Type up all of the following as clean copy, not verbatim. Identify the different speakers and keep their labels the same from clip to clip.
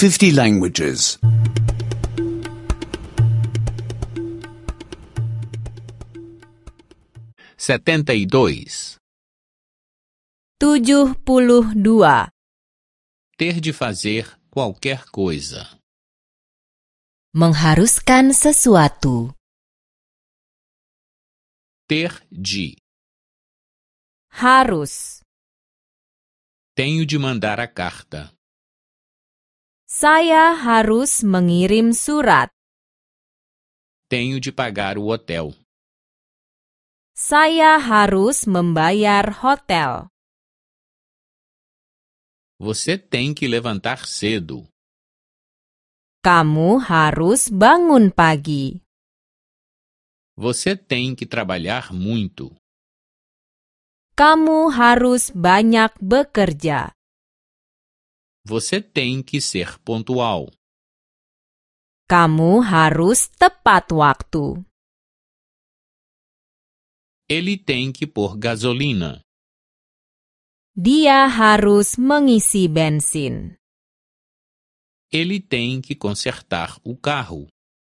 Speaker 1: 50 languages.
Speaker 2: 72.
Speaker 3: 72.
Speaker 2: Ter de fazer qualquer coisa.
Speaker 3: Mengharuskan sesuatu.
Speaker 2: Ter de.
Speaker 3: Harus.
Speaker 2: Tenho de mandar a carta.
Speaker 3: Saya harus mengirim surat.
Speaker 2: Tenho de pagar o hotel.
Speaker 3: Saya harus membayar hotel.
Speaker 2: Você tem que levantar cedo.
Speaker 3: Kamu harus bangun pagi.
Speaker 2: Você tem que trabalhar muito.
Speaker 3: Kamu harus banyak bekerja.
Speaker 2: Você tem que ser pontual.
Speaker 3: Kamu harus tepat waktu.
Speaker 2: Ele tem que pôr gasolina.
Speaker 3: Dia harus mengisi bensin.
Speaker 2: Ele tem que consertar o carro.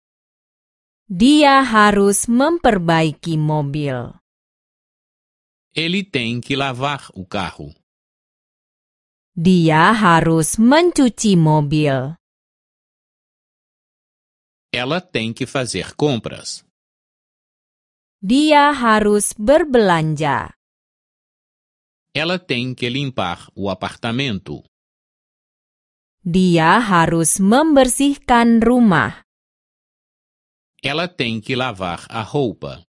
Speaker 3: Dia harus memperbaiki mobil.
Speaker 2: Ele tem que lavar o carro.
Speaker 3: Dia harus mencuci mobil.
Speaker 2: Ela tem que fazer compras.
Speaker 3: Dia harus berbelanja.
Speaker 2: Ela tem que limpar o apartamento.
Speaker 3: Dia harus membersihkan rumah.
Speaker 2: Ela tem que lavar a roupa.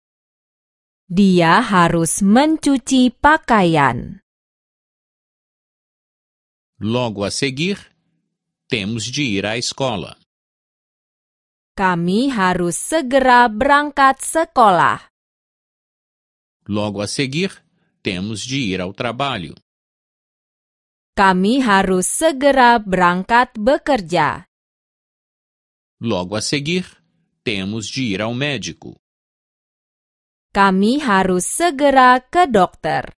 Speaker 3: Dia harus mencuci pakaian.
Speaker 2: Logo a seguir, temos de ir à escola.
Speaker 3: Kami harus segera berangkat sekolah.
Speaker 2: Logo a seguir, temos de ir ao trabalho.
Speaker 3: Kami harus segera berangkat bekerja.
Speaker 2: Logo a seguir, temos de ir ao médico.
Speaker 3: Kami harus segera ke dokter.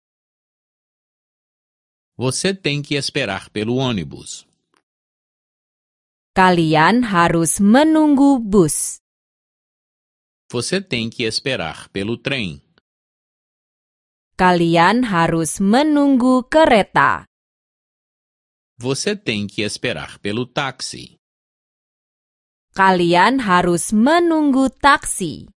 Speaker 2: Você tem que esperar pelo ônibus.
Speaker 3: Kalian harus menunggu bus.
Speaker 2: Você tem que esperar pelo trem.
Speaker 3: Kalian harus menunggu kereta.
Speaker 2: Você tem que esperar pelo táxi.
Speaker 3: Kalian harus menunggu taksi.